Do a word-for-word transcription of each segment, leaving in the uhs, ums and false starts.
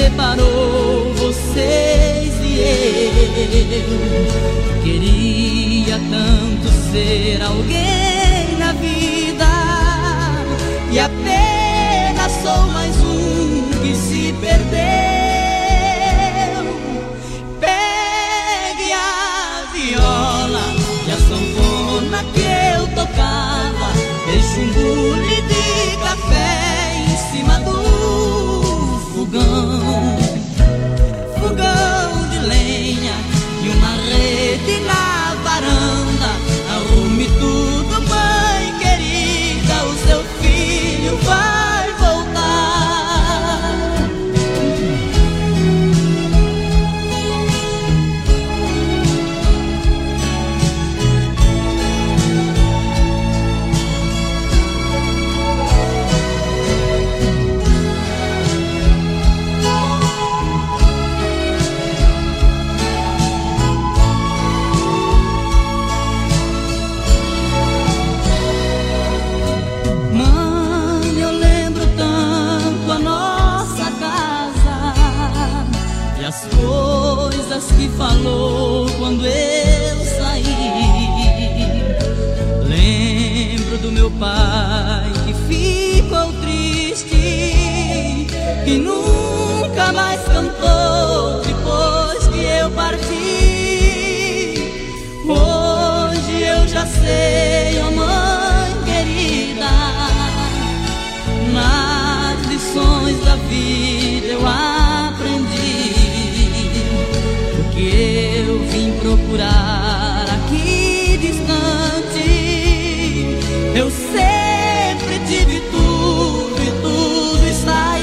separou vocês e eu. Queria tanto ser alguém na vida e apenas sou mais um que se perdeu. Pegue a viola e a sanfona que eu tocava, deixe um bule de café em cima do fogão, fogão de lenha e uma rede na varanda. Arrume tudo, mãe querida, o seu filho vai voltar. Que falou quando eu saí. Lembro do meu pai que ficou triste, que nunca mais cantou depois que eu parti. Hoje eu já sei, ó mãe querida, nas lições da vida eu aprendi que eu vim procurar aqui distante. Eu sempre tive tudo e tudo está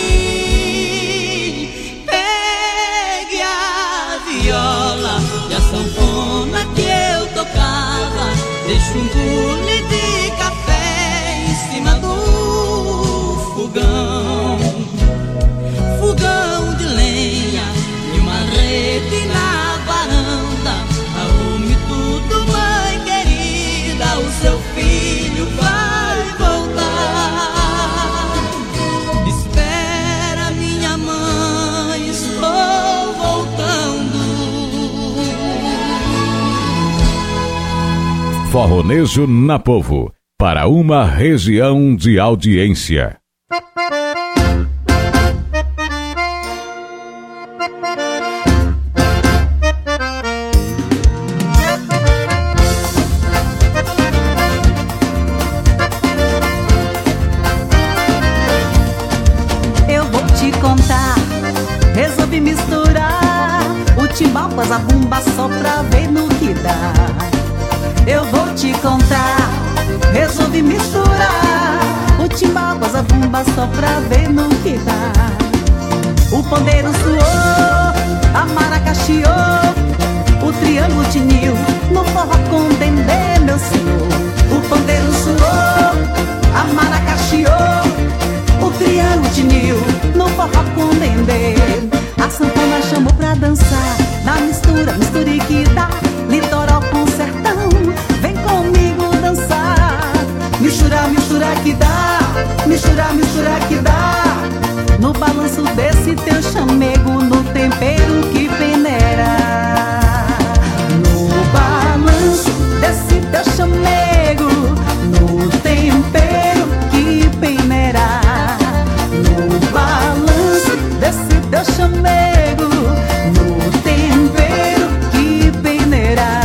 aí. Pegue a viola e a sanfona que eu tocava, deixe um bule de café em cima do fogão, fogão de lenha e uma rede na varanda. Arrume tudo, mãe querida, o seu filho vai voltar. Espera, minha mãe, estou voltando. Forronejo na Povo, para uma região de audiência. A bumba só pra ver no que dá. Eu vou te contar, resolvi misturar o timbal com a bumba só pra ver no que dá. O pandeiro suou, a maracaxiou, o triângulo tiniu no forró com dendê, meu senhor. O pandeiro suou, a maracaxiou, o triângulo tiniu no forró com dendê. A sanfona chamou pra dançar, na mistura, misture que dá, litoral com sertão, vem comigo dançar. Mistura, mistura que dá, mistura, mistura que dá, no balanço desse teu chamego, no tempero que peneira. No balanço desse teu chamego, no tempero que peneira. No balanço desse teu chamego, no tempero que peneira.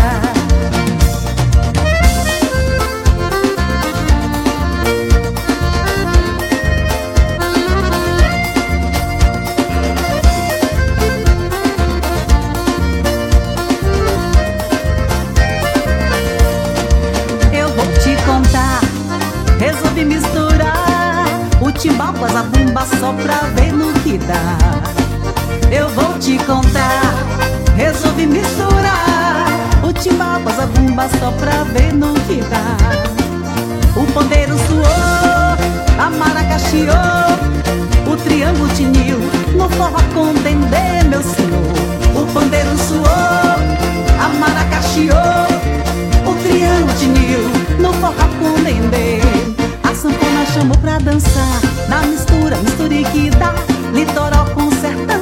Eu vou te contar, resolvi misturar o timbal com a bumba só pra ver no que dá. Eu vou te contar, resolvi misturar o timbal com a bumba só pra ver no que dá. O pandeiro suou, a maracaxiou, o triângulo tiniu no forró com dendê, meu senhor. O pandeiro suou, a maracaxiou, o triângulo tiniu no forró com dendê. A sanfona chamou pra dançar, na mistura, misture que dá, litoral com sertão,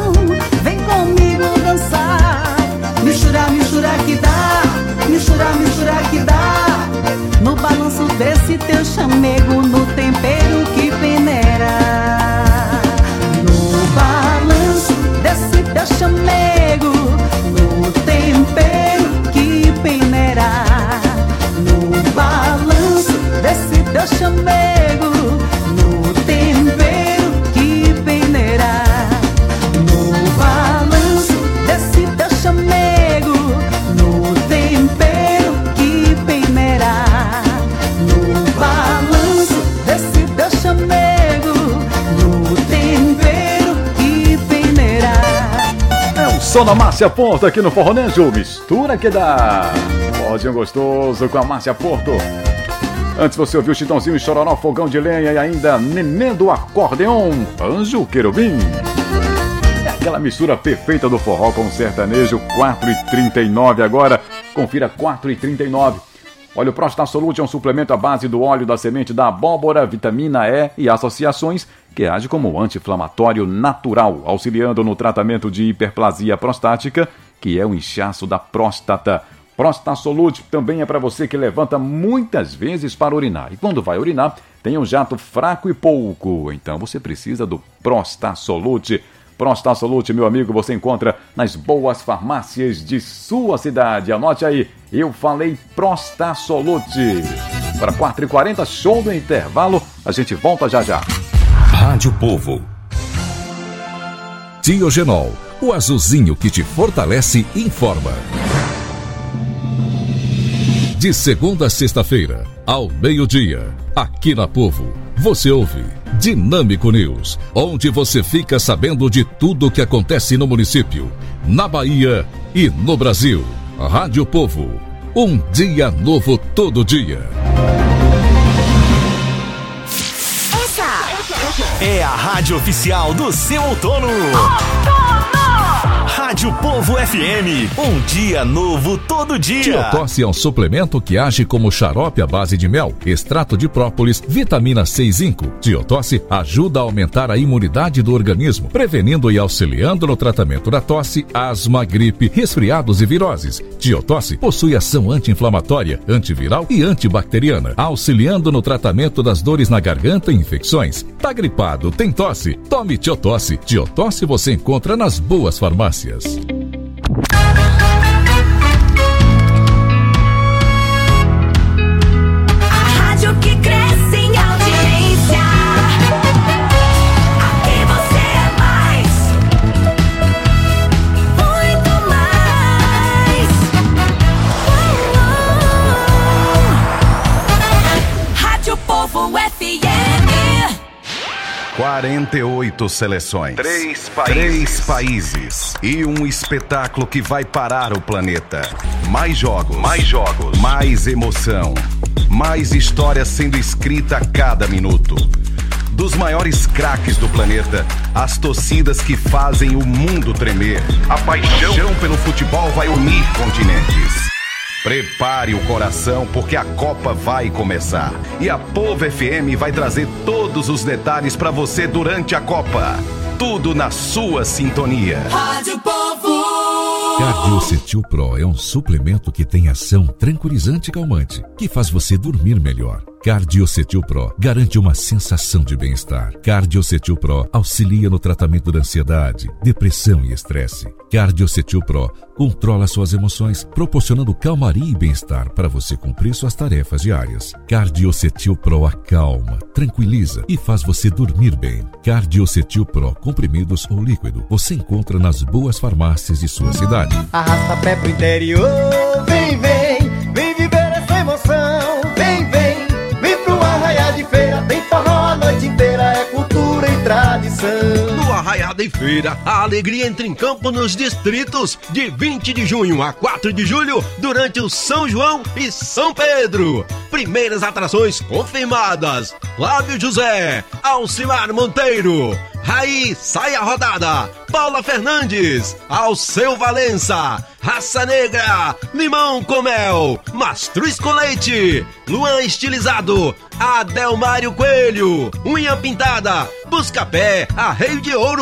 chamego no tempero que peneira. No balanço desse teu chamego, no tempero que peneira. No balanço desse teu chamego, no tempero que peneira. No balanço desse teu chamego, no tempero que peneira. No balanço desse teu chamego, no tempero que peneira. É o som da Márcia Porto aqui no Forronejo, mistura que dá. Forrozinho gostoso com a Márcia Porto. Antes você ouviu Chitãozinho e Chororó, Fogão de Lenha e ainda Nenê do Acordeon, Anjo Querubim. É aquela mistura perfeita do forró com o sertanejo. Quatro e trinta e nove agora. Confira quatro e trinta e nove. Olha, o Prostasolute é um suplemento à base do óleo da semente da abóbora, vitamina E e associações que age como anti-inflamatório natural, auxiliando no tratamento de hiperplasia prostática, que é o inchaço da próstata. Prostasolute também é para você que levanta muitas vezes para urinar. E quando vai urinar, tem um jato fraco e pouco. Então você precisa do Prostasolute. Prostasolute, meu amigo, você encontra nas boas farmácias de sua cidade. Anote aí, eu falei Prostasolute. Para quatro e quarenta, show do intervalo. A gente volta já já. Rádio Povo. Tiogenol, o azulzinho que te fortalece e informa. De segunda a sexta-feira, ao meio-dia, aqui na Povo, você ouve Dinâmico News, onde você fica sabendo de tudo o que acontece no município, na Bahia e no Brasil. Rádio Povo, um dia novo todo dia. Essa é a rádio oficial do seu outono. Rádio Povo F M, um dia novo todo dia. Tiotosse é um suplemento que age como xarope à base de mel, extrato de própolis, vitamina C e zinco. Tiotosse ajuda a aumentar a imunidade do organismo, prevenindo e auxiliando no tratamento da tosse, asma, gripe, resfriados e viroses. Tiotosse possui ação anti-inflamatória, antiviral e antibacteriana, auxiliando no tratamento das dores na garganta e infecções. Tá gripado, tem tosse? Tome Tiotosse. Tiotosse você encontra nas boas farmácias. A rádio que cresce em audiência. Aqui você é mais, muito mais. Uh-uh. Rádio Povo F M. quarenta e oito seleções, três países. três países e um espetáculo que vai parar o planeta. Mais jogos, mais jogos, mais emoção, mais história sendo escrita a cada minuto. Dos maiores craques do planeta, as torcidas que fazem o mundo tremer. A paixão pelo futebol vai unir continentes. Prepare o coração porque a Copa vai começar. E a Povo F M vai trazer todos os detalhes para você durante a Copa. Tudo na sua sintonia. Rádio Povo. Cardiocetil Pro é um suplemento que tem ação tranquilizante e calmante, que faz você dormir melhor. Cardiocetil Pro garante uma sensação de bem-estar. Cardiocetil Pro auxilia no tratamento da ansiedade, depressão e estresse. Cardiocetil Pro controla suas emoções, proporcionando calmaria e bem-estar para você cumprir suas tarefas diárias. Cardiocetil Pro acalma, tranquiliza e faz você dormir bem. Cardiocetil Pro comprimidos ou líquido você encontra nas boas farmácias de sua cidade. Arrasta pé pro interior, vem, vem, vem viver essa emoção. Vem, vem, vem pro Arraiá de Feira, tem forró a noite inteira, é cultura e tradição. No Arraiá de Feira, a alegria entra em campo nos distritos de vinte de junho a quatro de julho, durante o São João e São Pedro. Primeiras atrações confirmadas: Flávio José, Alcimar Monteiro, Raí Sai a Rodada, Paula Fernandes, Alceu Valença, Raça Negra, Limão com Mel, Mastruz com Leite, Luan Estilizado, Adelmário Coelho, Unha Pintada, Buscapé, Arreio de Ouro,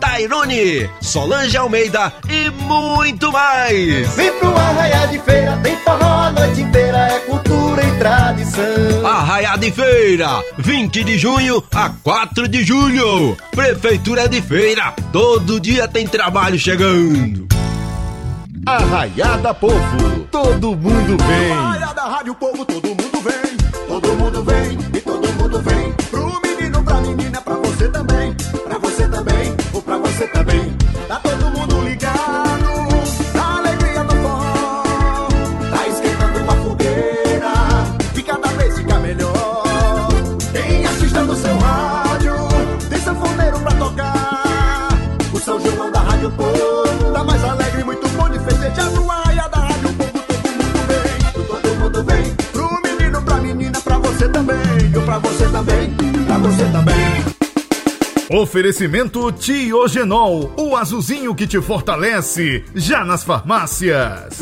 Tairone, Solange Almeida e muito mais. Vem pro Arraiá de Feira, tem forró a noite inteira, é cultura e tradição. Arraiá de Feira, vinte de junho a quatro de julho. Prefeitura de Feira, todo dia tem trabalho chegando. Arraiada Povo, todo mundo vem. Arraiada Rádio Povo, todo mundo vem. Todo mundo vem e todo mundo vem. Pro menino, pra menina, pra você também. Pra você também, ou pra você também. Tá todo mundo ligado na alegria do forró. Tá esquentando uma fogueira e cada vez fica melhor. Quem assista no seu rádio, tem sanfoneiro pra tocar. O São João da Rádio Povo tá mais alegre, muito bom de festejar. No Arraiá da Rádio Povo, todo mundo vem. Todo mundo vem. Pro menino, pra menina, pra você também. Eu pra você também, pra você também. Oferecimento Tiogenol, o azulzinho que te fortalece, já nas farmácias.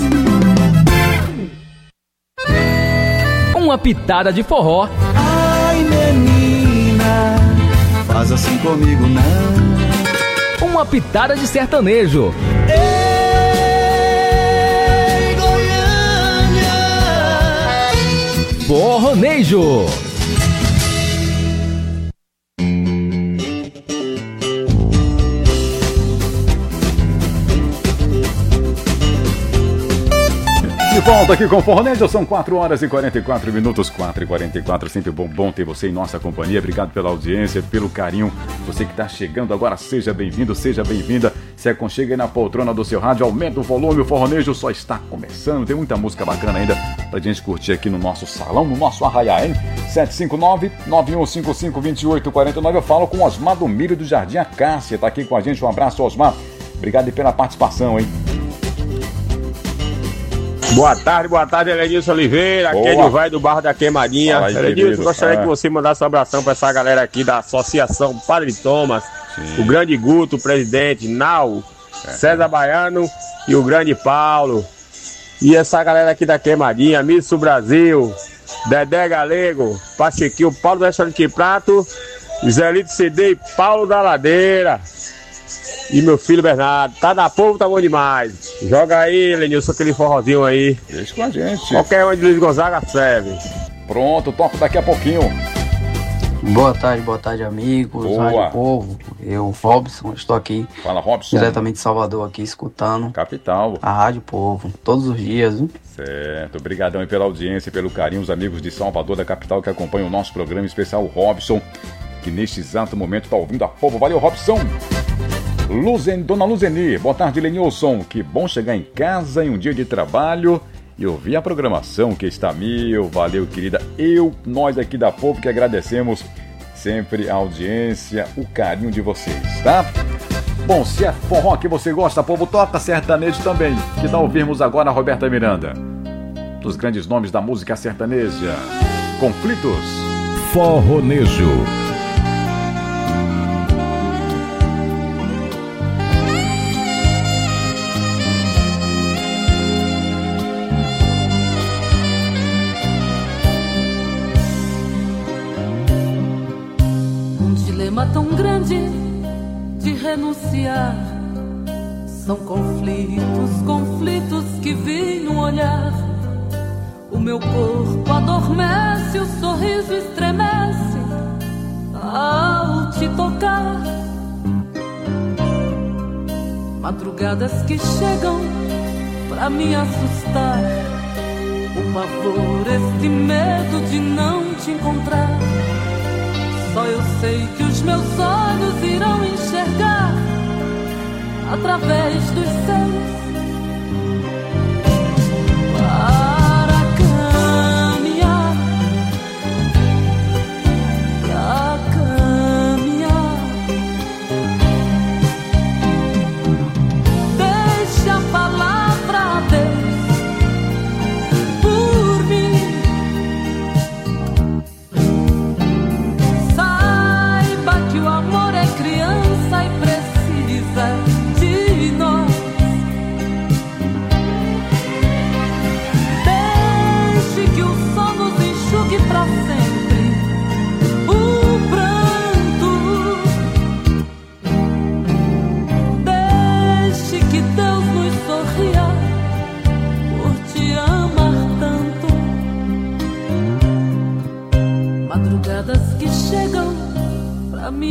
Uma pitada de forró. Ai, menina, faz assim comigo não. Uma pitada de sertanejo. Ei, Goiânia, Forronejo. De volta aqui com o Forronejo, são quatro horas e quarenta e quatro minutos, quatro e quarenta e quatro, sempre bom, bom ter você em nossa companhia, obrigado pela audiência, pelo carinho, você que está chegando agora, seja bem-vindo, seja bem-vinda, se aconchega aí na poltrona do seu rádio, aumenta o volume, o Forronejo só está começando, tem muita música bacana ainda pra gente curtir aqui no nosso salão, no nosso Arraiá, hein? sete cinco nove, nove um cinco cinco, dois oito quatro nove, eu falo com o Osmar do Milho do Jardim Acácia, tá aqui com a gente, um abraço, Osmar, obrigado aí pela participação, hein? Boa tarde, boa tarde, Elenilson Oliveira, aqui é Vai do Bairro da Queimadinha. Elenilson, gostaria é. que você mandasse um abração para essa galera aqui da Associação Padre Thomas, Sim. o grande Guto, o presidente, Nau, é. César Baiano e o grande Paulo. E essa galera aqui da Queimadinha, Misso Brasil, Dedé Galego, Pachequinho, Paulo do Restaurante Prato, Zelito C D e Paulo da Ladeira. E meu filho Bernardo, tá na povo, tá bom demais. Joga aí, Lenilson, aquele forrozinho aí. Deixa com a gente. Qualquer um de Luiz Gonzaga serve. Pronto, toco daqui a pouquinho. Boa tarde, boa tarde, amigos. Boa. Rádio Povo. Eu, Robson, estou aqui. Fala, Robson. Diretamente de Salvador, aqui, escutando. Capital. A Rádio Povo, todos os dias. Viu? Certo, obrigadão aí pela audiência, pelo carinho, os amigos de Salvador, da capital, que acompanham o nosso programa especial, o Robson, que neste exato momento está ouvindo a Povo. Valeu, Robson. Luzen, Dona Luzeni, boa tarde, Lenilson. Que bom chegar em casa em um dia de trabalho e ouvir a programação que está mil. Valeu, querida. Eu, nós aqui da Povo, que agradecemos sempre a audiência, o carinho de vocês, tá? Bom, se é forró que você gosta, Povo, toca sertanejo também. Que tal ouvirmos agora a Roberta Miranda? Dos grandes nomes da música sertaneja. Conflitos. Forronejo. Tão grande de renunciar. São conflitos, conflitos que vi no olhar. O meu corpo adormece, o sorriso estremece ao te tocar. Madrugadas que chegam pra me assustar. O pavor, este medo de não te encontrar. Só eu sei que os meus olhos irão enxergar através dos seus. Para caminhar, para caminhar. Deixa a palavra a Deus por mim. Saiba que o amor é criança e precisa de nós.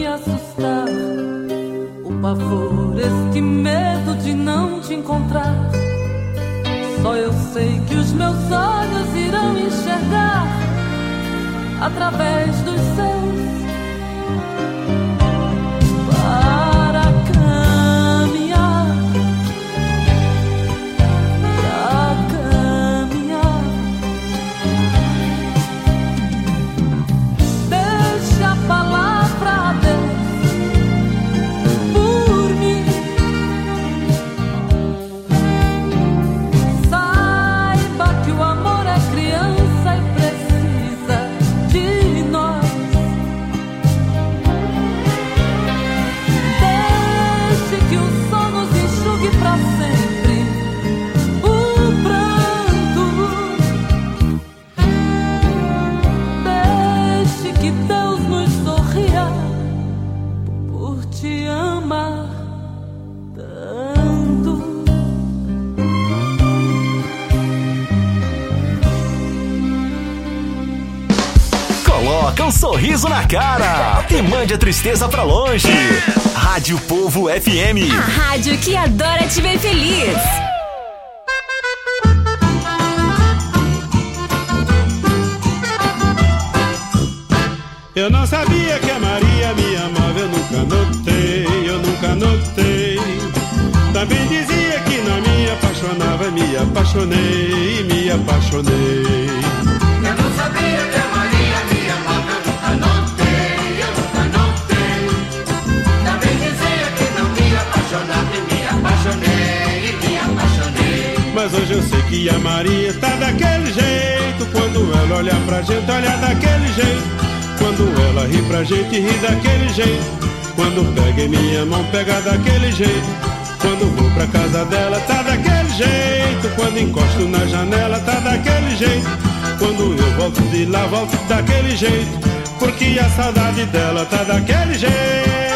assustar. O pavor, este medo de não te encontrar. Só eu sei que os meus olhos irão enxergar através dos seus. Para caminhar, para caminhar. Deixa a palavra Deus por mim. Saiba que o amor é criança e precisa de nós. Deixe que o sol nos enxugue pra sempre o pranto. Deixe que Deus nos sorria por te amar tanto. Coloca um sorriso na cara e mande a tristeza pra longe. Rádio Povo F M. A rádio que adora te ver feliz. Eu não sabia que a Maria me amava, eu nunca notei, eu nunca notei. Também dizia que não me apaixonava, me apaixonei, me apaixonei. Eu não sabia que a Maria me amava, eu nunca notei, eu nunca notei. Também dizia que não me apaixonava, e me apaixonei, e me apaixonei. Mas hoje eu sei que a Maria tá daquele jeito. Quando ela olha pra gente, olha daquele jeito. Quando ela ri pra gente, ri daquele jeito. Quando pega em minha mão, pega daquele jeito. Quando vou pra casa dela, tá daquele jeito. Quando encosto na janela, tá daquele jeito. Quando eu volto de lá, volto daquele jeito. Porque a saudade dela tá daquele jeito.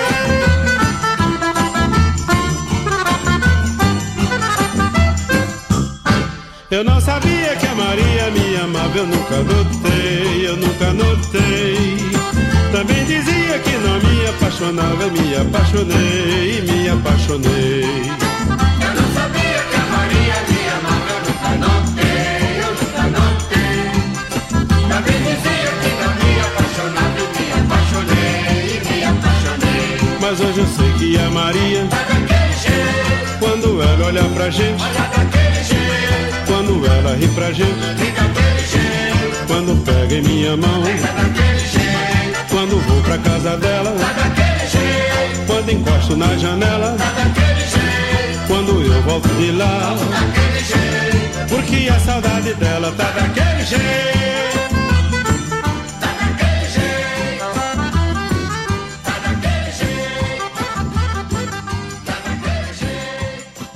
Eu não sabia que a Maria me amava, eu nunca notei, eu nunca notei. Também dizia que não me apaixonava, eu me apaixonei, me apaixonei. Eu não sabia que a Maria me amava, eu nunca notei, eu nunca notei. Também dizia que não me apaixonava, eu me apaixonei, me apaixonei. Mas hoje eu sei que a Maria tá daquele jeito. Quando ela olha pra gente, olha daquele jeito. Quando ela ri pra gente, ri daquele jeito. Quando pega em minha mão, pega daquele jeito. Quando vou pra casa dela, tá daquele jeito. Quando encosto na janela, tá daquele jeito. Quando eu volto de lá, volto daquele jeito. Porque a saudade dela tá daquele jeito. Tá daquele jeito. Tá daquele jeito. Tá daquele jeito.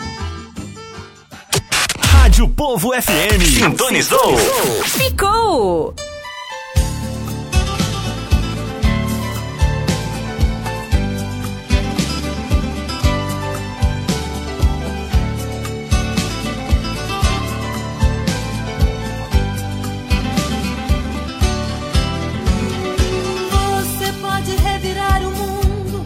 Rádio Povo F M. Sintonizou. Ficou. Você pode revirar o mundo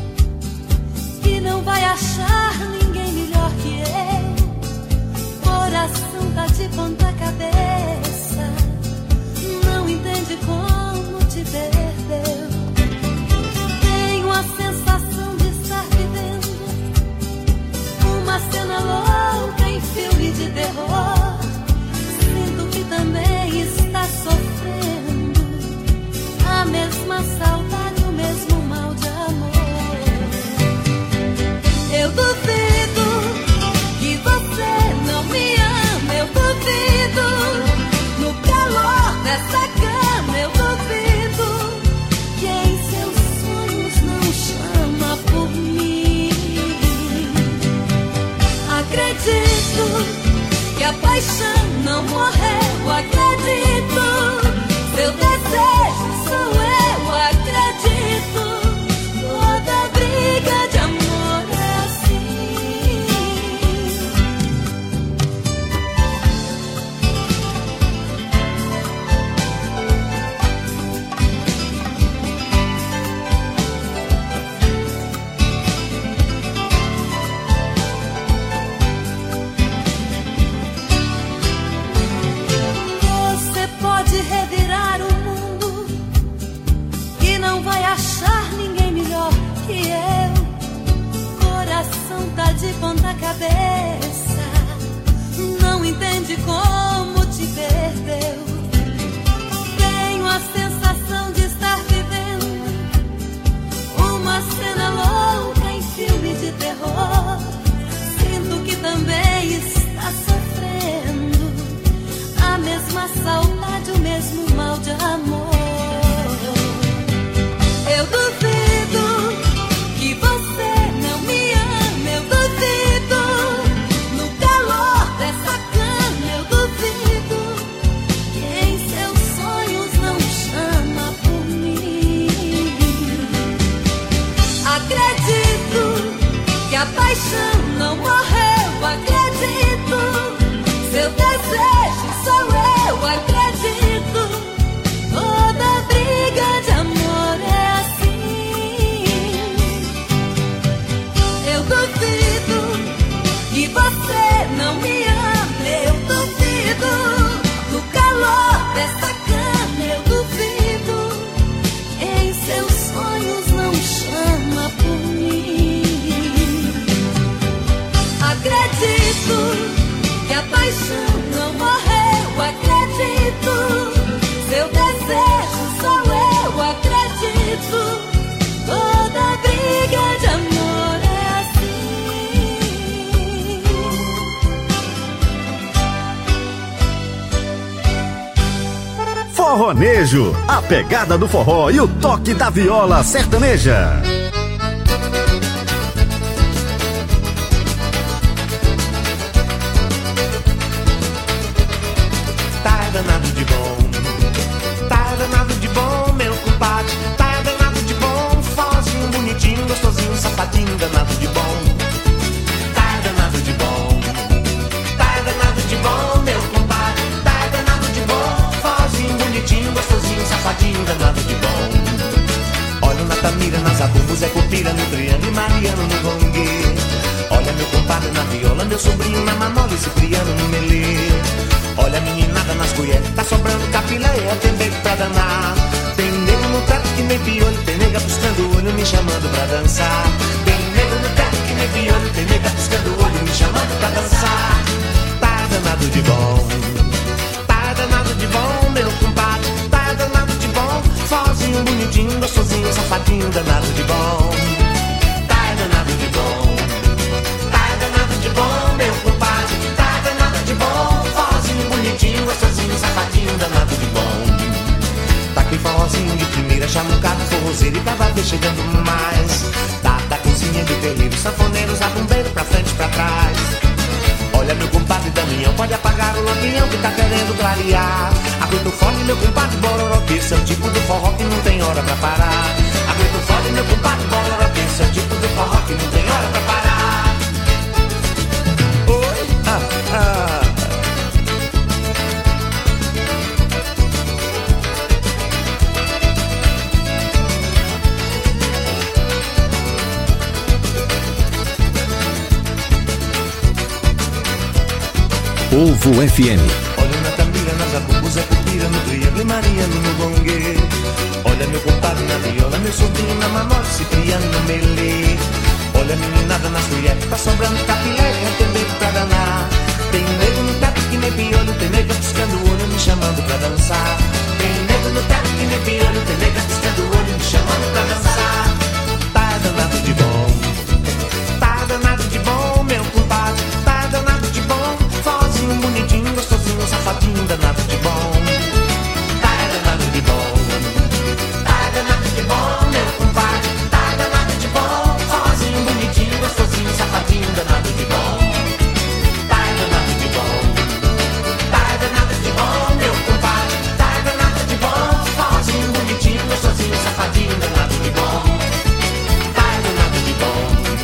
e não vai achar ninguém melhor que eu. Coração tá de ponta cabeça, não entende como te perdeu. Tenho a sensação de estar vivendo uma cena louca em filme de terror. Sinto que também está sofrendo a mesma saudade, o mesmo mal de amor. Eu duvido que você não me ama, eu duvido. No calor dessa cama, eu duvido que em seus sonhos não chama por mim. Acredito que a paixão não morreu, acredito. Seu desejo sou eu, acredito. Toda briga de amor é assim. de amor. Eu duvido que você não me ama, eu duvido. No calor dessa cama, eu duvido que em seus sonhos não chama por mim. Acredito que a paixão não morreu, acredito. Seu desejo sou eu, acredito. Toda briga de amor é assim. Eu duvido que você não me ama, eu duvido. No calor dessa cama, eu duvido. Em seus sonhos não chama por mim. Acredito que a paixão não morreu, acredito. Seu desejo sou eu, acredito. Toda briga de amor é assim. Forronejo, a pegada do forró e o toque da viola sertaneja. Tá danado de bom, tá danado de bom, meu compadre. Tá danado de bom, forrozinho bonitinho, gostosinho, safadinho, danado de bom. Tá danado de bom, tá danado de bom, meu compadre. Tá danado de bom, forrozinho bonitinho, gostosinho, safadinho, danado de bom. Olha o Natamira, na zabumba, Zé Copira, no triângulo e Mariano no gongue. Olha meu compadre na viola, meu sobrinho na manola e Cipriano no melê. Olha a meninada nas colheres, tá sobrando capileia, tem nego pra danar. Tem nego no teto que nem piolho, tem nega buscando o olho, me chamando pra dançar. Tem nego no teto que nem piolho, tem nega buscando o olho, me chamando pra dançar. Tá danado de bom, tá danado de bom, meu compadre. Tá danado de bom, forrozinho bonitinho, gostosinho, safadinho, danado de bom. Tá danado de bom, tá danado de bom, meu compadre. Tá danado de bom, bonitinho, gostosinho, safadinho, danado de bom. Tá aqui forrozinho de primeira, chamucado, forrozeiro e cavaleiro chegando mais. Tá da cozinha de terreiro, sanfoneiros, abumbeiro, pra frente e pra trás. Olha meu compadre Damião, pode apagar o lampião que tá querendo clarear. Aguenta o fone, meu compadre Bororó, que esse é o tipo do forró que não tem hora pra parar. Aguenta o fone, meu compadre Bororó, que esse é o tipo do forró que não tem hora pra parar. Oi, ah, ah. Povo F M. Olha na Tamira, na zabumba, Zé Copira, no triângulo e Mariano no gongue. Olha meu compadre na viola, meu sobrinho na manola, Cipriano no melê. Olha a meninada nas colheres, tá sobrando capileia, tem nego pra danar. Tem nego no teto que nem piolho, tem nego piscando o olho, me chamando pra dançar. Tem nego no teto que nem piolho, tem nego piscando o olho, me chamando pra dançar. Tá danado de bom, tá danado de bom, meu compadre. Tá danado de bom, forrozinho bonitinho, gostosinho, safadinho, danado de bom. Tá danado de bom, tá danado de bom, meu compadre. Tá danado de bom, forrozinho bonitinho, gostosinho, safadinho, danado de bom. Tá danado de bom, tá danado de bom, meu compadre. Tá danado de bom, forrozinho bonitinho, gostosinho, safadinho, danado de bom. Tá danado de bom,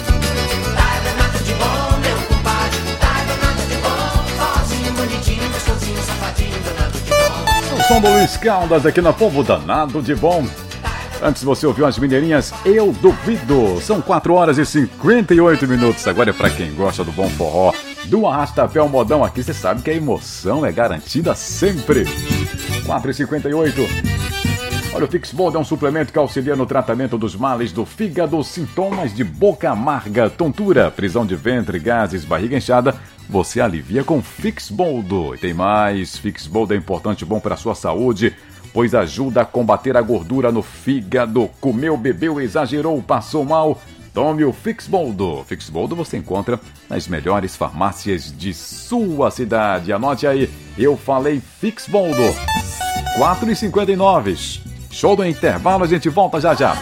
tá danado de bom, meu compadre. Tá danado de bom, forrozinho bonitinho, gostosinho, safadinho, danado de bom. O som do Luiz Caldas aqui na Povo, danado de bom. Antes você ouviu as mineirinhas, Eu Duvido. São quatro horas e cinquenta e oito minutos. Agora é pra quem gosta do bom forró, do arrastapé ao modão aqui, você sabe que a emoção é garantida sempre. quatro e cinquenta e oito. Olha, o Fixbold é um suplemento que auxilia no tratamento dos males do fígado, sintomas de boca amarga, tontura, prisão de ventre, gases, barriga inchada. Você alivia com Fixbold. E tem mais, Fixbold é importante e bom para a sua saúde, pois ajuda a combater a gordura no fígado. Comeu, bebeu, exagerou, passou mal? Tome o Fixbold. Fixbold você encontra nas melhores farmácias de sua cidade. Anote aí, eu falei Fixbold. quatro e cinquenta e nove. Show do intervalo, a gente volta já já.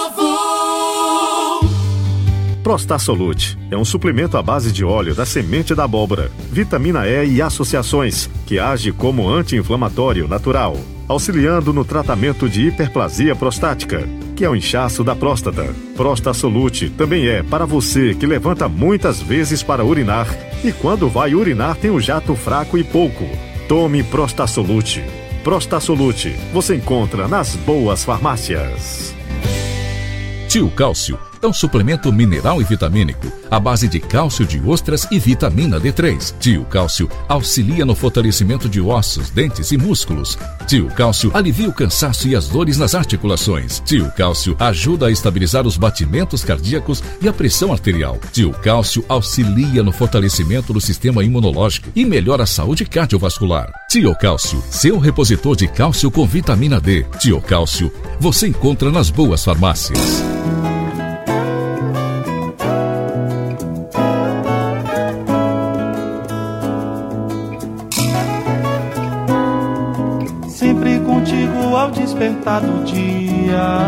Prostasolute é um suplemento à base de óleo da semente da abóbora, vitamina E e associações, que age como anti-inflamatório natural, auxiliando no tratamento de hiperplasia prostática, que é o inchaço da próstata. Prostasolute também é para você que levanta muitas vezes para urinar e quando vai urinar tem um jato fraco e pouco. Tome Prostasolute. Prostasolute você encontra nas boas farmácias. Tio Cálcio é um suplemento mineral e vitamínico à base de cálcio de ostras e vitamina D três. Tio Cálcio auxilia no fortalecimento de ossos, dentes e músculos. Tio Cálcio alivia o cansaço e as dores nas articulações. Tio Cálcio ajuda a estabilizar os batimentos cardíacos e a pressão arterial. Tio Cálcio auxilia no fortalecimento do sistema imunológico e melhora a saúde cardiovascular. Tio Cálcio, seu repositor de cálcio com vitamina D. Tio Cálcio, você encontra nas boas farmácias. Sempre contigo ao despertar do dia,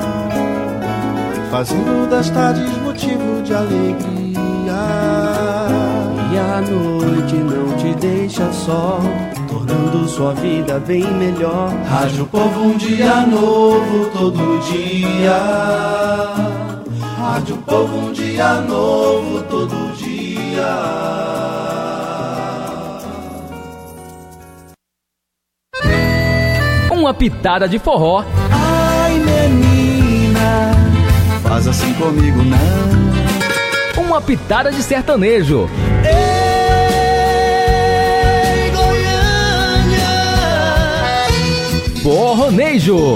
fazendo das tardes motivo de alegria. E a noite não te deixa só, tornando sua vida bem melhor. Rádio Povo, um dia novo todo dia. Rádio Povo, um dia novo todo dia. Uma pitada de forró. Ai, menina, faz assim comigo não. Uma pitada de sertanejo. Ei, Goiânia. Forronejo.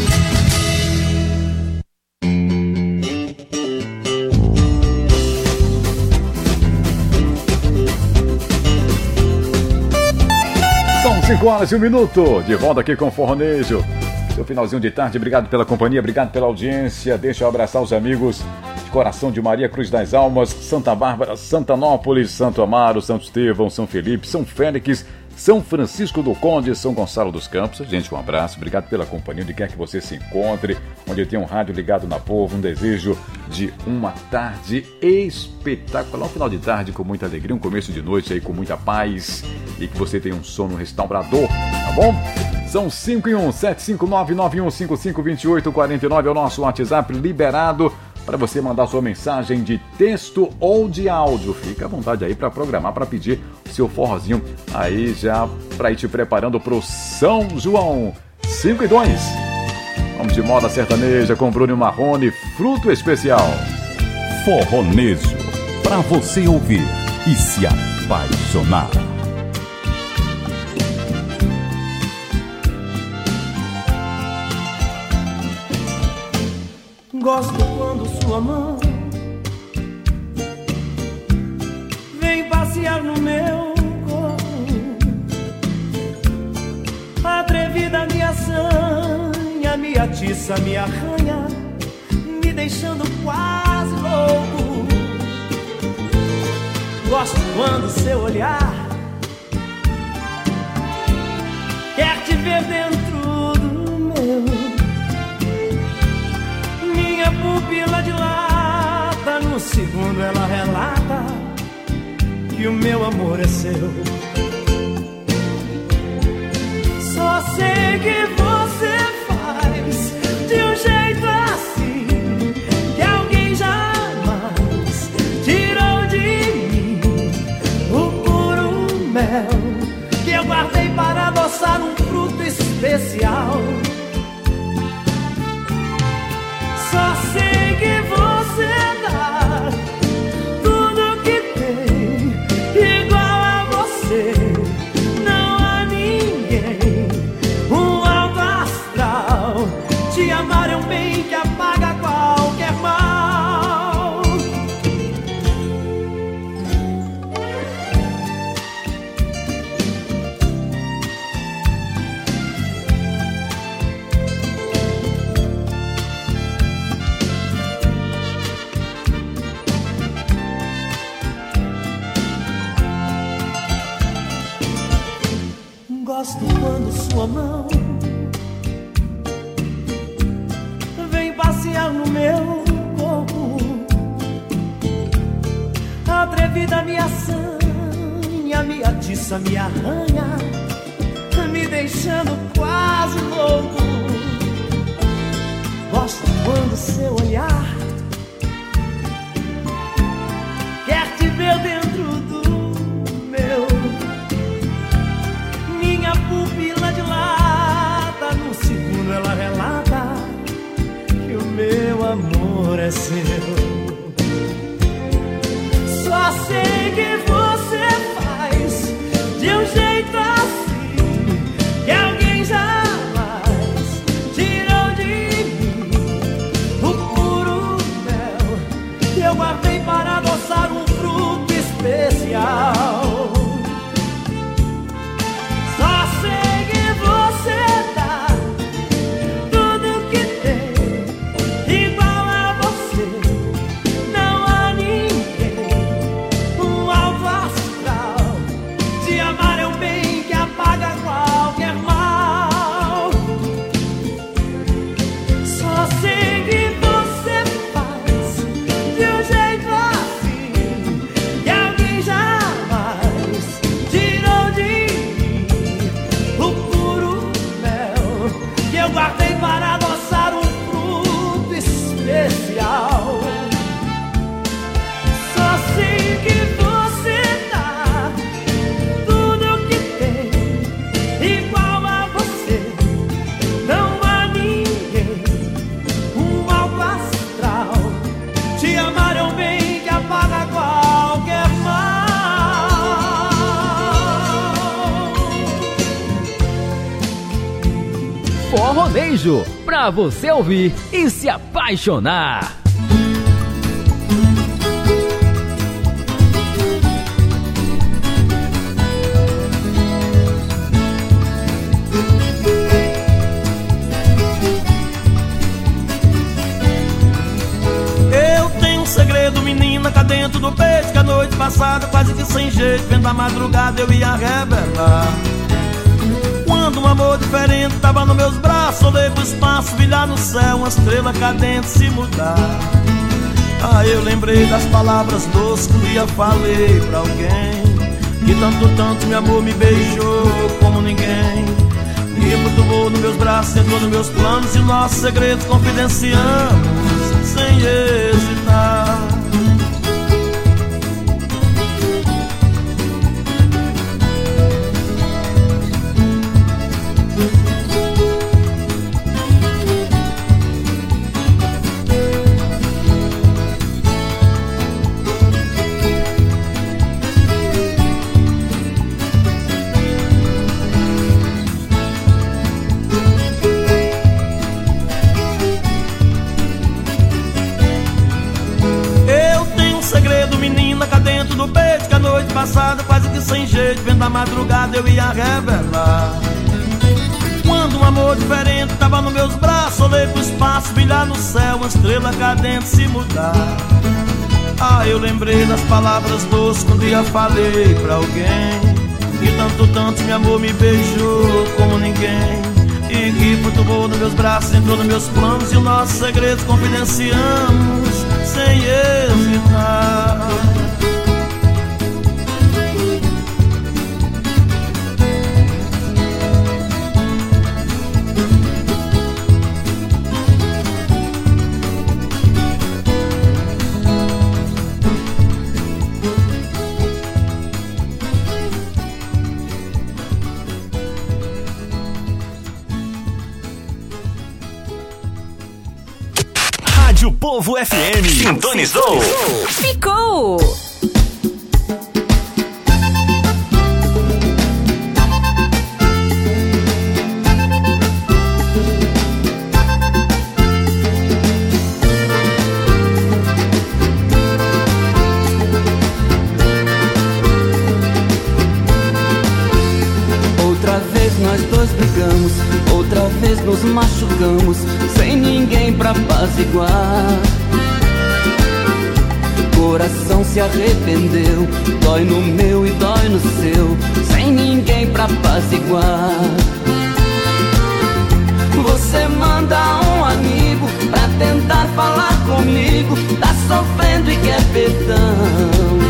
cinco horas e um minuto, de volta aqui com o Forronejo. Seu finalzinho de tarde, obrigado pela companhia, obrigado pela audiência. Deixa eu abraçar os amigos de Coração de Maria, Cruz das Almas, Santa Bárbara, Santanópolis, Santo Amaro, Santo Estevão, São Felipe, São Félix, São Francisco do Conde, São Gonçalo dos Campos. Gente, um abraço, obrigado pela companhia, onde quer que você se encontre, onde tem um rádio ligado na Povo, um desejo de uma tarde espetacular, um final de tarde com muita alegria, um começo de noite aí com muita paz e que você tenha um sono restaurador, tá bom? São cinco e um, sete cinco nove, nove um cinco cinco, dois oito quatro nove é o nosso WhatsApp liberado para você mandar sua mensagem de texto ou de áudio. Fica à vontade aí para programar, para pedir o seu forrozinho aí já para ir te preparando pro São João. cinco e dois. Vamos de moda sertaneja com Bruno Marrone, Fruto Especial. Forronejo, para você ouvir e se apaixonar. Gosto quando sua mão vem passear no meu corpo. Atrevida me assanha, me atiça, me arranha, me deixando quase louco. Gosto quando seu olhar quer te ver dentro do meu. Minha pupila dilata, no segundo ela relata que o meu amor é seu. Só sei que você faz de um jeito assim que alguém jamais tirou de mim o puro mel que eu guardei para adoçar um fruto especial. Só sei que você dá tudo que tem, igual a você. Não há ninguém, um alto Gosto quando sua mão vem passear no meu corpo, atrevida me assanha, me atiça, me arranha, me deixando quase louco. Gosto quando seu olhar quer te ver dentro do meu. Minha pupila dilata, no segundo ela relata que o meu amor é seu. Só sei que você faz de um jeito assim que alguém jamais tirou de mim o puro mel que eu guardei para adoçar um fruto especial. Só sei que você dá tudo que tem, igual a você não há ninguém. Um alto astral, te amar é um bem que apaga qualquer mal. Só sei que você faz de um jeito assim que alguém jamais tirou de mim o puro mel que eu guardei para adoçar um fruto especial. Só sei que você dá tudo que tem, igual a você não há ninguém. Um alto astral, te amar é um bem que apaga qualquer mal. Forronejo, pra você ouvir e se apaixonar. Eu tenho um segredo, menina, cá dentro do peito, que a noite passada, quase que sem jeito, vendo a madrugada eu ia revelar. Quando um amor diferente tava nos meus braços, olhei pro espaço, brilhar no céu, uma estrela cadente se mudar. Ah, eu lembrei das palavras doces que um dia falei pra alguém, que tanto, tanto meu amor me beijou como ninguém. E flutuou nos meus braços, entrou nos meus planos, e nossos segredos confidenciamos sem hesitar. No peito, que a noite passada, quase que sem jeito, vendo a madrugada eu ia revelar. Quando um amor diferente tava nos meus braços, olhei pro espaço, brilhar no céu, uma estrela cadente se mudar. Ah, eu lembrei das palavras doces que um dia falei pra alguém, que tanto, tanto meu amor me beijou como ninguém. E que flutuou nos meus braços, entrou nos meus planos, e os nossos segredos confidenciamos sem hesitar. Rádio Povo F M. Sintonizou. Ficou. Outra vez nós dois brigamos, outra vez nos machucamos, sem ninguém pra apaziguar. Coração se arrependeu, dói no meu e dói no seu, sem ninguém pra apaziguar. sofrendo e quer perdão.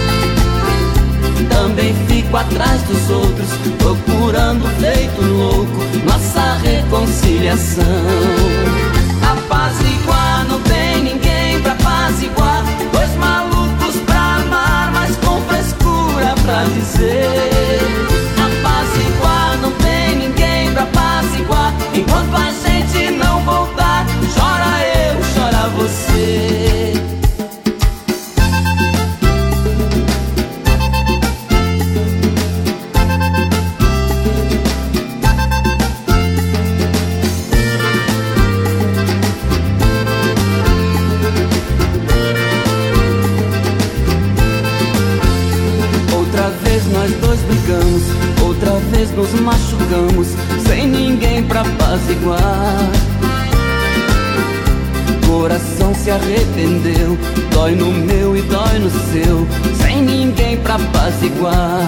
Também fico atrás dos outros, procurando feito louco nossa reconciliação. Apaziguar, não tem ninguém pra apaziguar. Dois malucos pra amar, mas com frescura pra dizer. Apaziguar, não tem ninguém pra apaziguar. Enquanto a gente não voltar, chora eu, chora você. Nós dois brigamos, outra vez nos machucamos, sem ninguém pra apaziguar. Coração se arrependeu, dói no meu e dói no seu, sem ninguém pra apaziguar.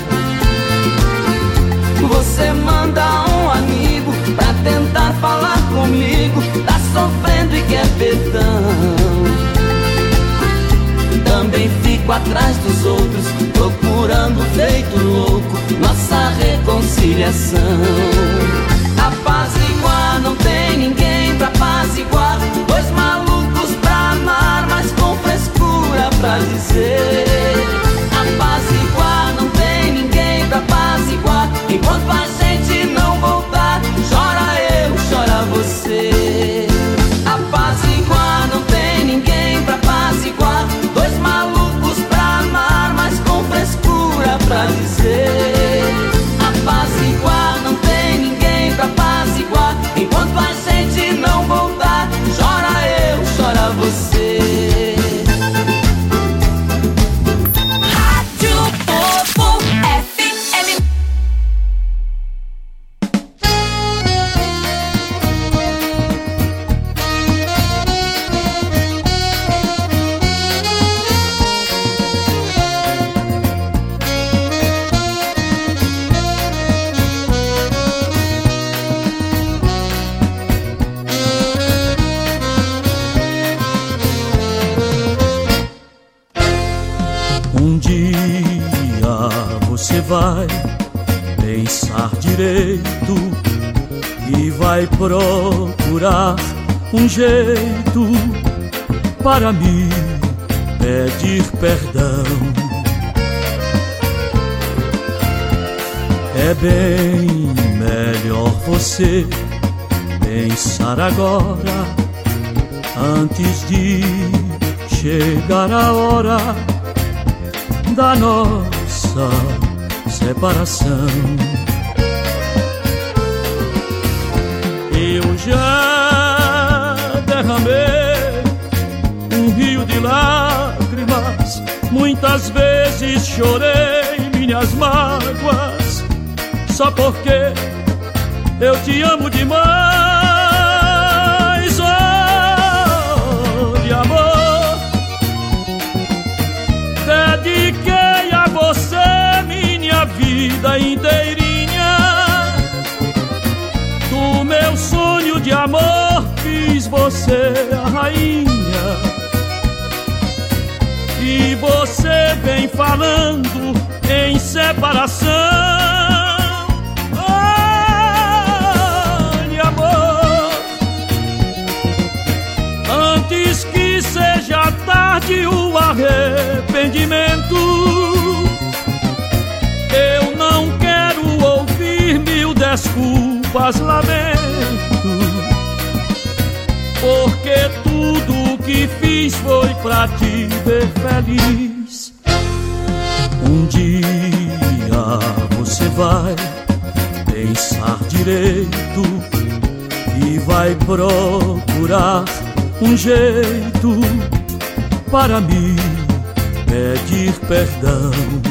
Você manda um amigo pra tentar falar comigo, tá sofrendo e quer perdão. Também fico atrás dos outros, procurando feito louco nossa reconciliação. Apaziguar, não tem ninguém pra apaziguar. Dois malucos pra amar, mas com frescura pra dizer. Apaziguar, não tem ninguém pra apaziguar. Enquanto a gente não voltar, chora eu, chora você. Apaziguar, não tem ninguém pra apaziguar. Dois malucos pra amar, mas com frescura pra dizer. Apaziguar, não tem ninguém pra apaziguar. Enquanto a gente não voltar, chora eu, chora você. Rádio Povo F M. Um dia você vai pensar direito e vai procurar um jeito para me pedir perdão. É bem melhor você pensar agora, antes de chegar a hora da nossa separação. Eu já derramei um rio de lágrimas, muitas vezes chorei minhas mágoas, só porque eu te amo demais. Olha, amor, dediquei a você minha vida inteirinha. Do meu sonho de amor fiz você a rainha. E você vem falando em separação. Olha, amor, antes que seja tarde o arrependimento, eu não quero ouvir mil desculpas, lamento, porque tudo que fiz foi pra te ver feliz. Um dia você vai pensar direito e vai procurar um jeito para me pedir perdão.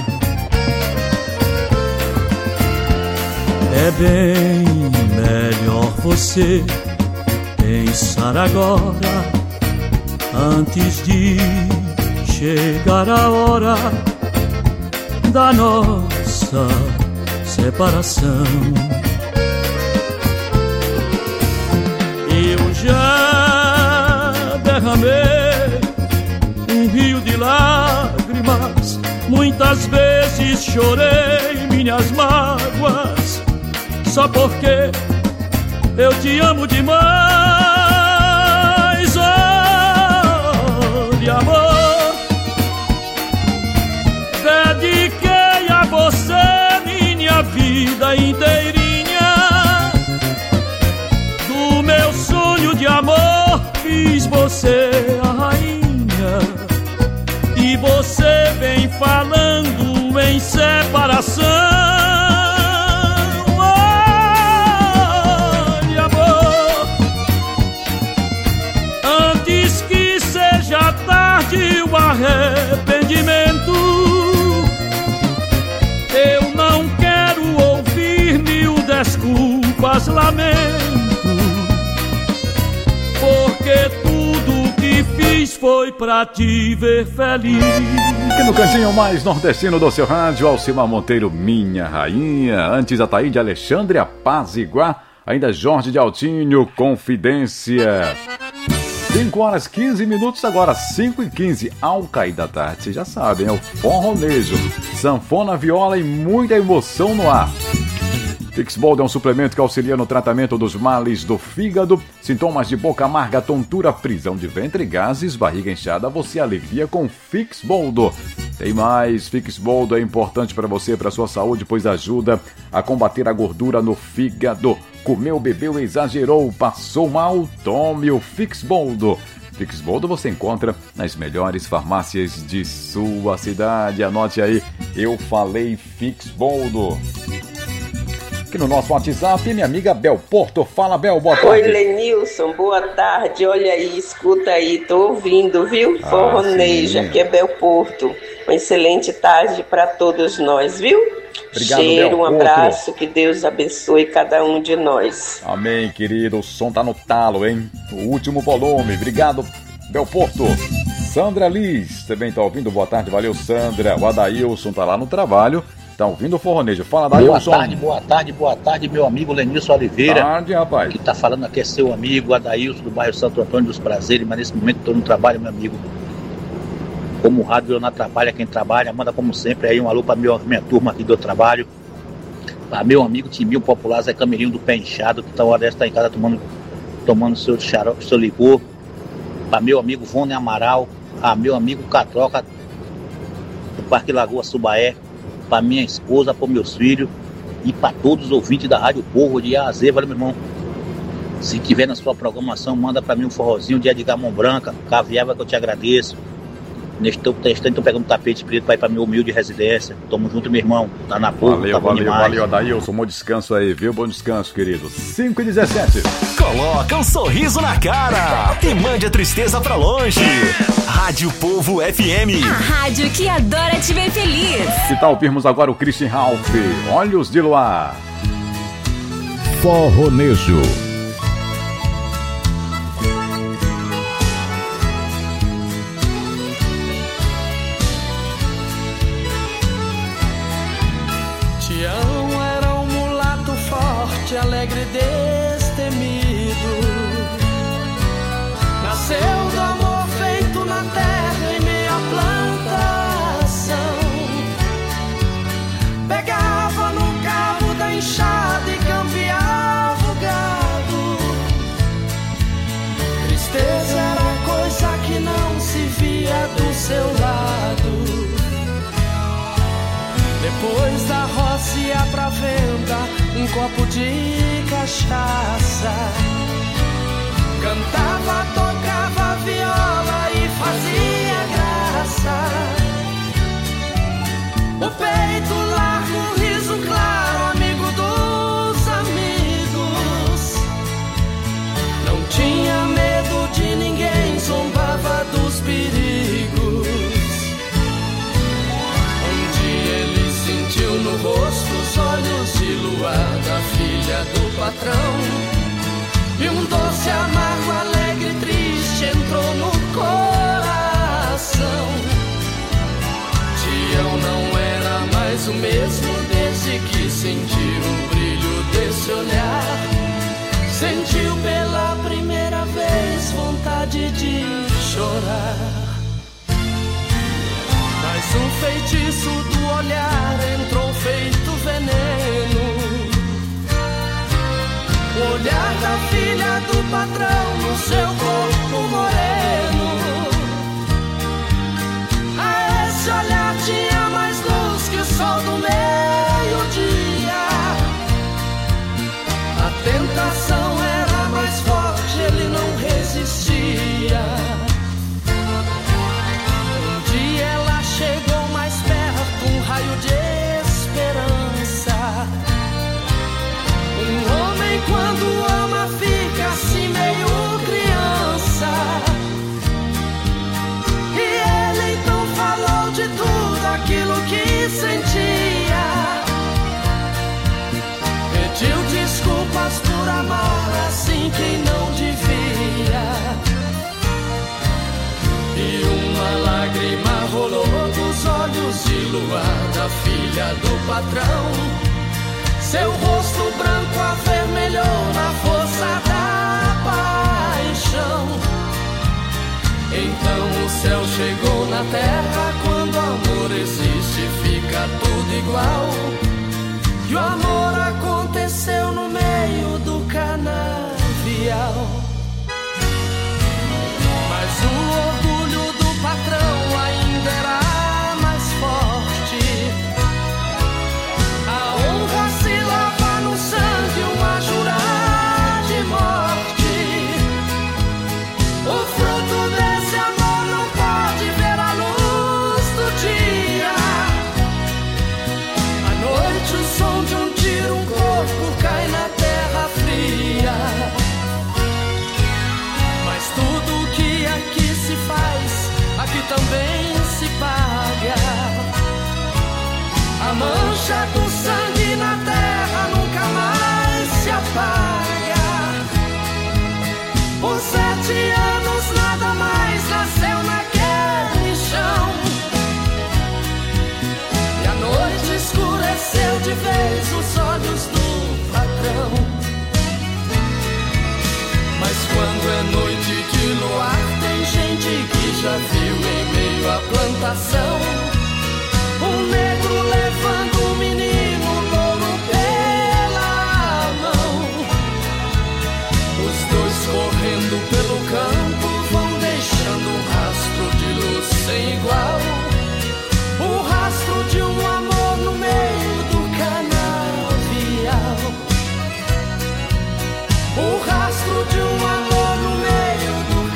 É bem melhor você pensar agora, antes de chegar a hora da nossa separação. Eu já derramei lágrimas. Muitas vezes chorei minhas mágoas, só porque eu te amo demais. Olha, amor, dediquei a você minha vida inteirinha. Do meu sonho de amor fiz você a rainha, e você vem falando em separação. Olha, amor, antes que seja tarde o arrependimento, eu não quero ouvir mil desculpas, lamento, porque tudo que fiz foi pra te ver feliz. Aqui no cantinho mais nordestino do seu rádio, Alcimar Monteiro, minha rainha. Antes a Taíde Alexandre, a Paz Iguá. Ainda Jorge de Altinho, Confidência. cinco horas quinze minutos, agora cinco e quinze, ao cair da tarde. Vocês já sabem, é o forronejo, sanfona, viola e muita emoção no ar. Fixbold é um suplemento que auxilia no tratamento dos males do fígado, sintomas de boca amarga, tontura, prisão de ventre, gases, barriga inchada. Você alivia com Fixbold. Tem mais, Fixbold é importante para você, para sua saúde, pois ajuda a combater a gordura no fígado. Comeu, bebeu, exagerou, passou mal? Tome o Fixbold. Fixbold você encontra nas melhores farmácias de sua cidade. Anote aí, eu falei Fixbold. Aqui no nosso WhatsApp, minha amiga Bel Porto. Fala, Bel, boa tarde. Oi, Lenilson, boa tarde. Olha aí, escuta aí, tô ouvindo, viu? Ah, Forroneja, aqui é Bel Porto. Uma excelente tarde para todos nós, viu? Obrigado, Cheiro, Bel um Porto. abraço, que Deus abençoe cada um de nós. Amém, querido. O som tá no talo, hein? O último volume. Obrigado, Bel Porto. Sandra Liz também tá ouvindo. Boa tarde, valeu, Sandra. O Adailson tá lá no trabalho. Tá ouvindo o forronejo? Fala, Adailson. Boa tarde, boa tarde, boa tarde, meu amigo Lenilson Oliveira. Boa tarde, rapaz. Que tá falando aqui é seu amigo Adailson, do bairro Santo Antônio dos Prazeres, mas nesse momento tô no trabalho, meu amigo. Como o rádio não trabalha, quem trabalha, manda como sempre aí um alô pra minha, minha turma aqui do trabalho. Pra meu amigo Timinho Popular, Zé Camirinho do Pé Inchado, que tá hora dessa tá em casa tomando, tomando seu, xarope, seu licor. Pra meu amigo Vone Amaral, a meu amigo Catroca, do Parque Lagoa Subaé. Para minha esposa, para meus filhos e para todos os ouvintes da Rádio Povo de A a Z, valeu, meu irmão. Se tiver na sua programação, manda para mim um forrozinho de Edgar Mão Branca, Caviava, que eu te agradeço. Neste teu testando, tô pegando um tapete preto para ir para minha humilde residência. Tamo junto, meu irmão. Tá na porra, valeu, tá bom valeu, demais. valeu, Adailson. Bom descanso aí, viu? Bom descanso, querido. cinco e dezessete. Coloca um sorriso na cara e mande a tristeza pra longe. Rádio Povo F M. A rádio que adora te ver feliz. Que tal ouvirmos agora o Christian Ralph? Olhos de Luar. Forronejo. Tião era um mulato forte, alegre e destemido. Nasceu do amor feito na terra em meia plantação. Pegava no cabo da enxada e campeava o gado. Tristeza era coisa que não se via do seu lado. Depois da roça ia pra venda um copo de cachaça. Cantava, tocava viola e fazia graça. O peito largo, o riso claro, amigo dos amigos. Não tinha medo de ninguém, zombava dos perigos. Um dia ele sentiu no rosto os olhos de luar da filha do patrão. E um doce, amargo, alegre, triste entrou no coração. Tião não era mais o mesmo desde que sentiu o brilho desse olhar. Sentiu pela primeira vez vontade de chorar. Mas um feitiço do olhar entrou feito veneno. O olhar da filha do patrão no seu corpo moreno. A esse olhar tinha mais luz que o sol do meio-dia. A tentação era mais forte, ele não resistia. Um dia ela chegou mais perto, um raio de esperança. Um homem quando ama fica assim meio criança. E ele então falou de tudo aquilo que sentia. Pediu desculpas por amar assim quem não devia. E uma lágrima rolou dos olhos de luar da filha do patrão. Seu rosto branco avermelhou na força da paixão. Então o céu chegou na terra. Quando o amor existe fica tudo igual. E o amor aconteceu no meio do canavial. Mas o orgulho do patrão ainda era mais forte. A honra se lava no sangue, uma jurar de morte. O fruto desse amor não pode ver a luz do dia. À noite o som de um tiro, um corpo cai na terra fria. Mas tudo que aqui se faz, aqui também se paga. A mancha do sangue na terra nunca mais se apaga. Por sete anos nada mais nasceu naquele chão. E a noite escureceu de vez os olhos do patrão. Mas quando é noite de luar, tem gente que já viu em meio à plantação um negro levando um menino louro pela mão. Os dois correndo pelo campo vão deixando um rastro de luz sem igual. O rastro de um amor no meio do canavial. O rastro de um amor no meio do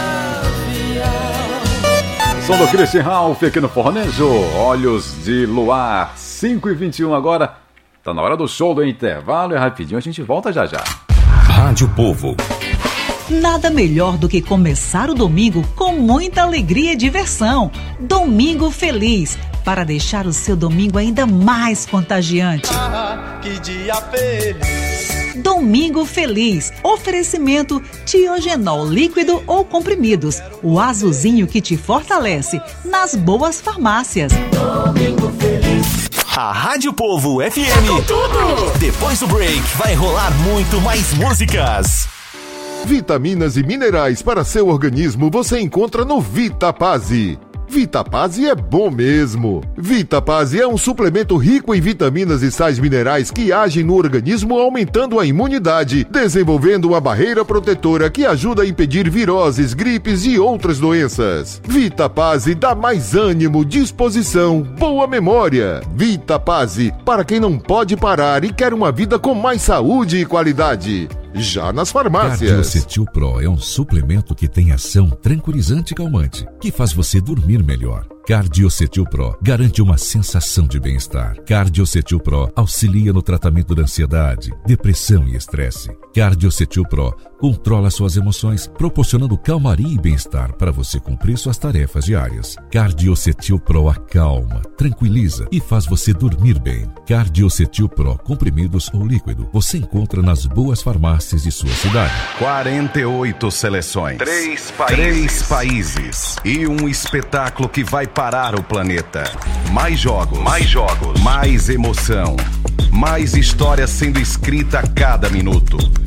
canavial. Som do Christian Ralph aqui no Fornejo. Olhos de Luar, cinco e vinte e um agora. Tá na hora do show do intervalo. É rapidinho, a gente volta já já. Rádio Povo. Nada melhor do que começar o domingo com muita alegria e diversão. Domingo Feliz, para deixar o seu domingo ainda mais contagiante. Ah, que dia feliz. Domingo Feliz. Oferecimento Tiogenol líquido ou comprimidos. O azulzinho que te fortalece. Nas boas farmácias. Domingo Feliz. A Rádio Povo F M. Com tudo. Depois do break vai rolar muito mais músicas. Vitaminas e minerais para seu organismo você encontra no Vitapase. Vitapase é bom mesmo. Vitapase é um suplemento rico em vitaminas e sais minerais que agem no organismo aumentando a imunidade, desenvolvendo uma barreira protetora que ajuda a impedir viroses, gripes e outras doenças. Vitapase dá mais ânimo, disposição, boa memória. Vitapase, para quem não pode parar e quer uma vida com mais saúde e qualidade. Já nas farmácias. Cardiocetil Pro é um suplemento que tem ação tranquilizante e calmante, que faz você dormir melhor. Cardiocetil Pro garante uma sensação de bem-estar. Cardiocetil Pro auxilia no tratamento da ansiedade, depressão e estresse. Cardiocetil Pro controla suas emoções, proporcionando calmaria e bem-estar para você cumprir suas tarefas diárias. Cardiocetil Pro acalma, tranquiliza e faz você dormir bem. Cardiocetil Pro comprimidos ou líquido você encontra nas boas farmácias de sua cidade. quarenta e oito seleções, três países. três países e um espetáculo que vai parar o planeta. Mais jogos, mais jogos, mais emoção, mais história sendo escrita a cada minuto.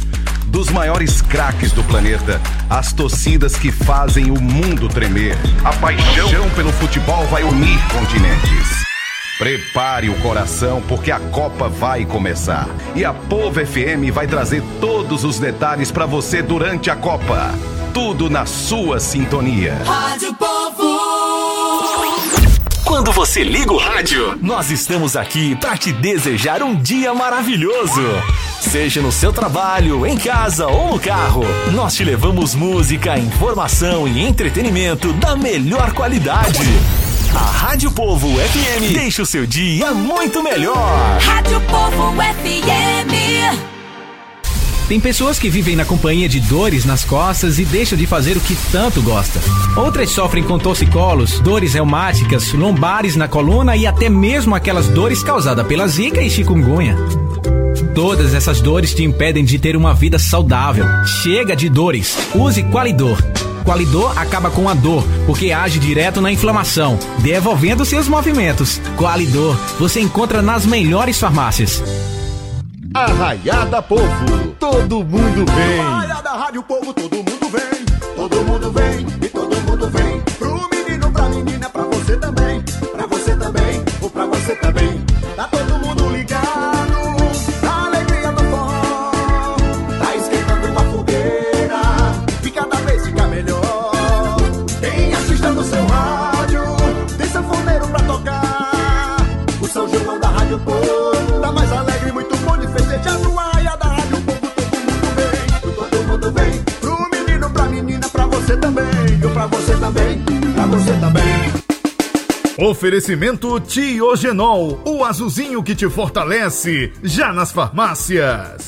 Dos maiores craques do planeta, as torcidas que fazem o mundo tremer. A paixão pelo futebol vai unir continentes. Prepare o coração porque a Copa vai começar. E a Povo F M vai trazer todos os detalhes para você durante a Copa. Tudo na sua sintonia. Rádio Povo. Quando você liga o rádio, nós estamos aqui para te desejar um dia maravilhoso. Seja no seu trabalho, em casa ou no carro, nós te levamos música, informação e entretenimento da melhor qualidade. A Rádio Povo F M deixa o seu dia muito melhor. Rádio Povo F M. Tem pessoas que vivem na companhia de dores nas costas e deixam de fazer o que tanto gosta. Outras sofrem com torcicolos, dores reumáticas, lombares na coluna e até mesmo aquelas dores causadas pela zika e chikungunya. Todas essas dores te impedem de ter uma vida saudável. Chega de dores. Use Qualidor. Qualidor acaba com a dor, porque age direto na inflamação, devolvendo seus movimentos. Qualidor, você encontra nas melhores farmácias. Arraiada Povo, todo mundo vem. Arraiada Rádio Povo, todo mundo vem. Todo mundo vem e todo mundo vem. Pro menino, pra menina, pra você também. Pra você também, ou pra você também. Tá todo mundo ligado na alegria do forró. Tá esquentando uma fogueira e cada vez fica melhor. Quem assista no seu rádio, tem sanfoneiro pra tocar. O São João da Rádio Povo tá mais alegre, muito bom de festejar no Arraia da Rádio Povo. Todo mundo vem, todo mundo vem. Pro menino, pra menina, pra você também. Eu pra você também, pra você também. Oferecimento Tiogenol, o azulzinho que te fortalece, já nas farmácias.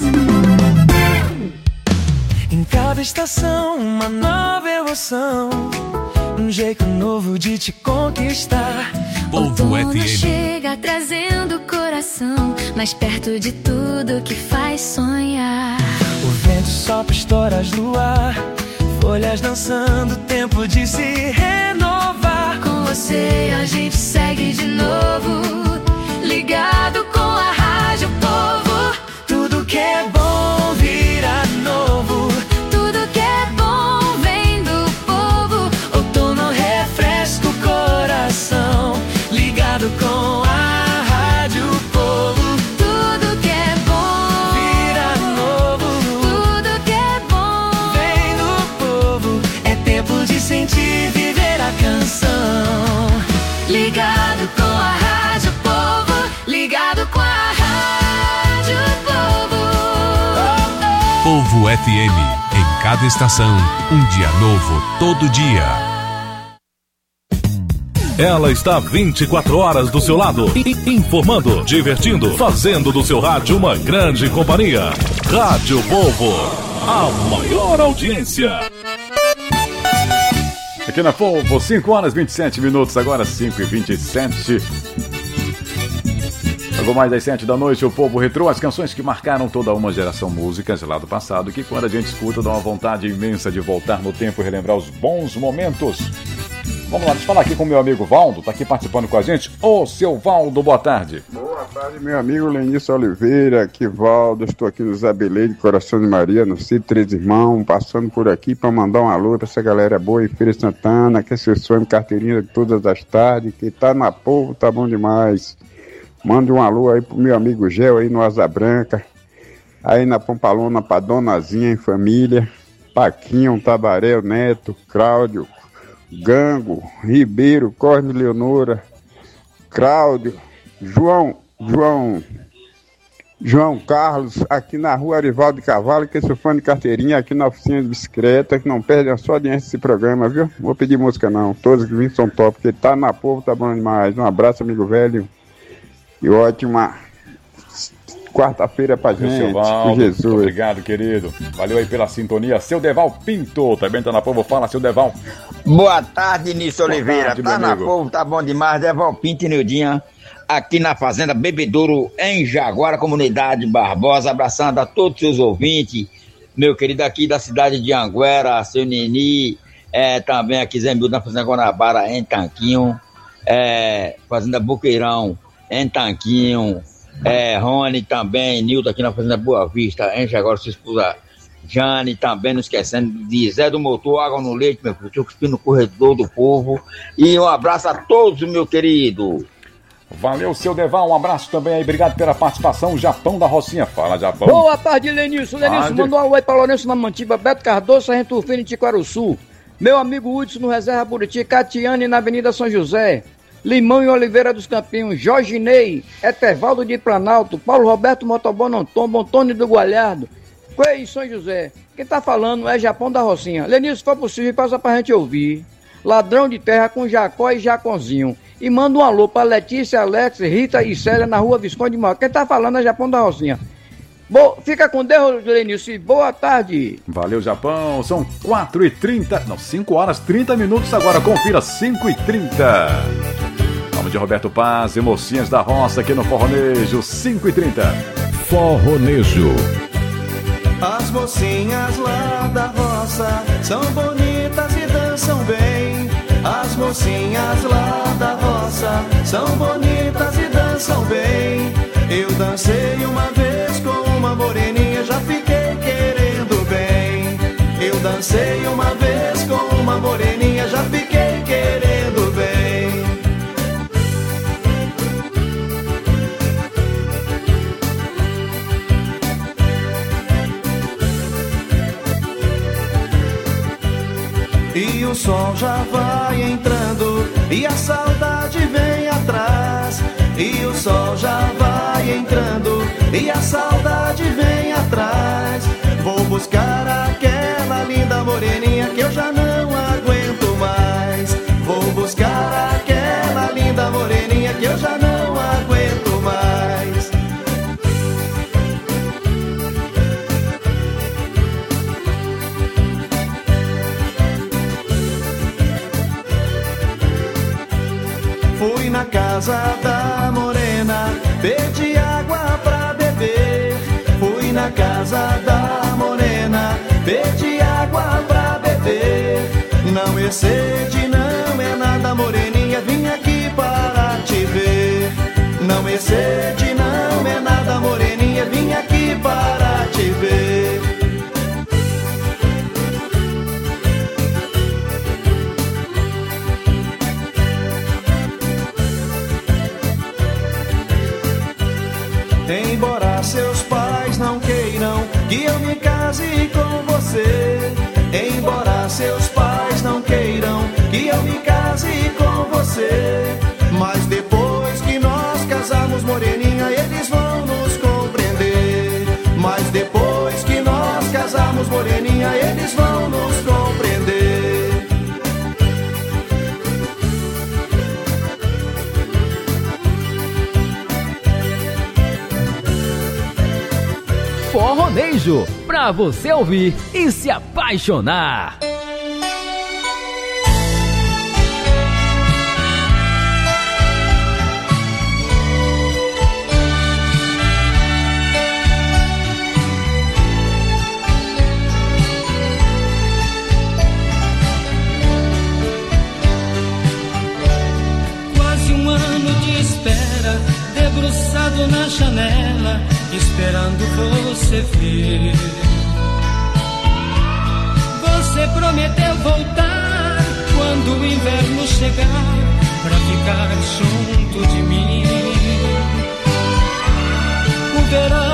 Em cada estação, uma nova emoção, um jeito novo de te conquistar. Povo F M chega trazendo o coração mais perto de tudo que faz sonhar. O vento sopra histórias no ar, folhas dançando, tempo de se renovar. Com você a gente segue de novo, ligado com a Rádio Povo. Tudo que é bom vira novo, tudo que é bom vem do povo. Outono refresca o coração, ligado com a Rádio Povo. Tudo que é bom vira novo, tudo que é bom vem do povo. É tempo de sentir, viver a canção. Ligado com a Rádio Povo, ligado com a Rádio Povo. Povo F M, em cada estação, um dia novo todo dia. Ela está vinte e quatro horas do seu lado, informando, divertindo, fazendo do seu rádio uma grande companhia. Rádio Povo, a maior audiência. Aqui na Povo, cinco horas e vinte e sete minutos, agora cinco e vinte e sete. Logo mais das sete da noite, o Povo Retrô, as canções que marcaram toda uma geração, músicas lá do passado, que quando a gente escuta dá uma vontade imensa de voltar no tempo e relembrar os bons momentos. Vamos lá, deixa eu falar aqui com o meu amigo Valdo, tá aqui participando com a gente. Ô, seu Valdo, boa tarde. Boa tarde, meu amigo Lenício Oliveira, aqui Valdo, estou aqui no Zabelê de Coração de Maria, no Sítio Três Irmãos, passando por aqui para mandar um alô para essa galera boa em Feira Santana, que é sonho carteirinha de todas as tardes, que tá na Povo, tá bom demais. Mande um alô aí pro meu amigo Gel aí no Asa Branca, aí na Pompalona pra Donazinha em família, Paquinho, Tabaré, Neto, Cláudio, Gango, Ribeiro, Cosme Leonora, Cláudio, João, João, João Carlos, aqui na rua Arivaldo de Cavalo, que é seu fã de carteirinha, aqui na oficina de bicicleta, que não perde a sua audiência desse programa, viu? Não vou pedir música não, todos que vêm são top, porque tá na Povo, tá bom demais. Um abraço, amigo velho, e ótima quarta-feira pra gente, seu Valdo, com Jesus. Muito obrigado, querido. Valeu aí pela sintonia. Seu Deval Pinto, também tá na Povo. Fala, seu Deval. Boa tarde, Nício Oliveira. Tarde, tá na amigo. Povo, tá bom demais. Deval Pinto e Nildinha, aqui na Fazenda Bebedouro, em Jaguara, Comunidade Barbosa. Abraçando a todos os seus ouvintes. Meu querido aqui da cidade de Anguera, seu Nini, é, também aqui Zé Mildo na Fazenda Guanabara, em Tanquinho. É, Fazenda Boqueirão, em Tanquinho. É, Rony também, Nilton aqui na Fazenda Boa Vista, em Jaguara, sua esposa Jane, também não esquecendo de Zé do Motor, Água no Leite, meu filho, estou cuspindo no corredor do povo. E um abraço a todos, meu querido. Valeu, seu Deval, um abraço também aí, obrigado pela participação. Japão da Rocinha, fala, Japão. Boa tarde, Lenilson. Lenilson, mandou um oi para Lourenço na Mantiba, Beto Cardoso, Sargento Rufino em Tiquaruçu. Meu amigo Hudson no Reserva Buriti, Catiane na Avenida São José, Limão e Oliveira dos Campinhos, Jorge Ney, Etervaldo de Planalto, Paulo Roberto Motobono Tombo, Antônio do Gualhardo, Coelho em São José. Quem tá falando é Japão da Rocinha. Lenilson, se for possível, passa pra gente ouvir Ladrão de Terra com Jacó e Jaconzinho. E manda um alô pra Letícia, Alex, Rita e Célia na rua Visconde de Maior. Quem tá falando é Japão da Rocinha. Bo... Fica com Deus, Lenilson. Boa tarde. Valeu, Japão. São quatro e trinta. Não, cinco horas e trinta minutos agora. Confira, cinco e trinta. Nome de Roberto Paz e Mocinhas da Roça aqui no Forronejo, cinco e trinta. Forronejo. As mocinhas lá da roça são bonitas e dançam bem. As mocinhas lá da roça são bonitas e dançam bem. Eu dancei uma vez com uma moreninha, já fiquei querendo bem. Eu dancei uma vez com uma moreninha, já fiquei querendo bem. E o sol já vai entrando e a saudade vem atrás. E o sol já vai entrando e a saudade vem atrás. Vou buscar aquela linda moreninha que eu já não aguento mais. Vou buscar aquela linda moreninha que eu já não aguento mais. Fui na casa da morena, pedi água pra beber. Fui na casa da morena, pedi água pra beber. Não excede, não é nada, moreninha, vim aqui para te ver. Não excede, não é nada, moreninha, vim aqui para te ver. Embora seus pais não queiram que eu me case com você. Embora seus pais não queiram que eu me case com você. Mas depois que nós casarmos, moreninha, eles vão nos compreender. Mas depois que nós casarmos, moreninha, eles vão nos compreender. Forronejo, pra você ouvir e se apaixonar. Quase um ano de espera, debruçado na janela, esperando você vir. Você prometeu voltar quando o inverno chegar, pra ficar junto de mim. O verão